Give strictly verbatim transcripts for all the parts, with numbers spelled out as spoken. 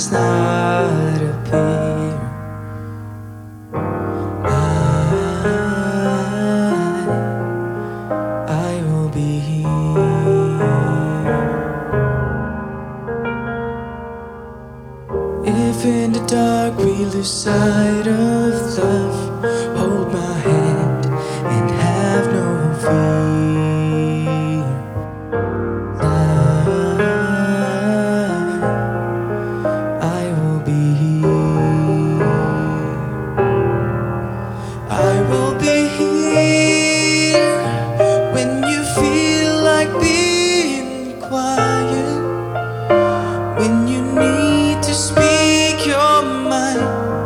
does not appear, I, I will be here. If in the dark we lose sight of love, hold my hand and have no fear. I will be here when you feel like being quiet, when you need to speak your mind.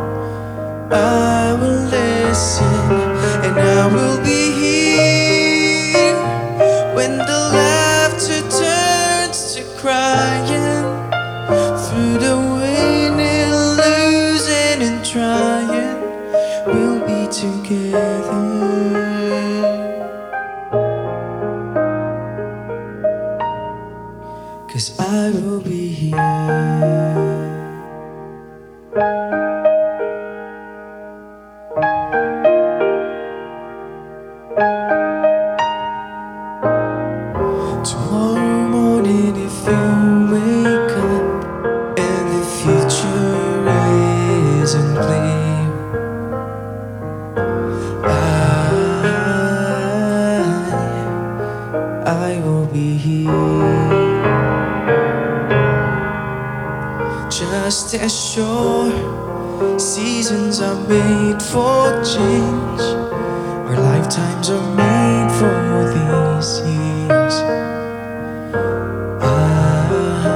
I will listen, and I will be here when the laughter turns to crying, through the winning, losing and trying, we'll be together. 'Cause I will be here. Tomorrow morning, if you wake up and the future isn't clear, I will be here. Just as sure seasons are made for change, our lifetimes are made for these years. I,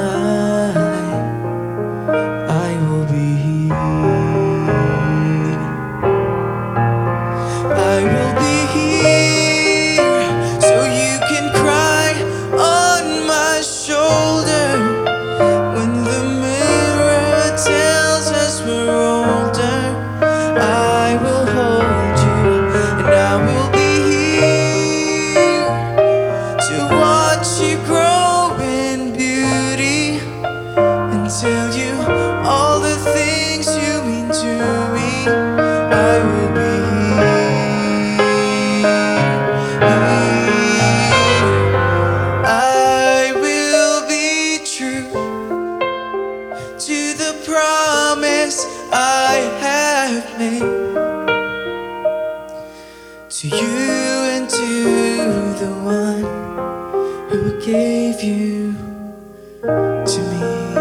I will be here. I will be here so you can cry on my shoulder when the mirror tells us we're older. I will hold you, and I will be here to watch you grow in beauty and tell you all the things you mean to me. I will be I will be true to the promise I have made to you and to the one who gave you to me.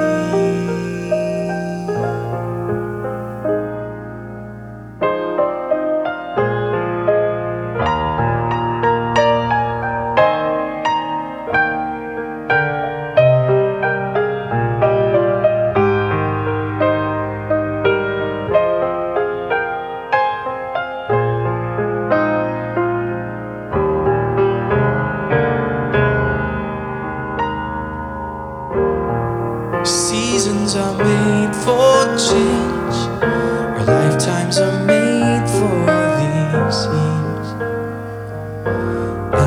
Seasons are made for change, our lifetimes are made for these years. I,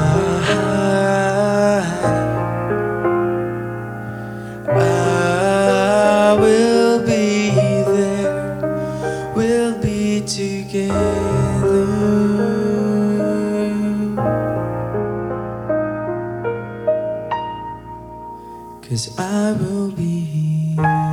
I will be there, we'll be together. 'Cause I will be here.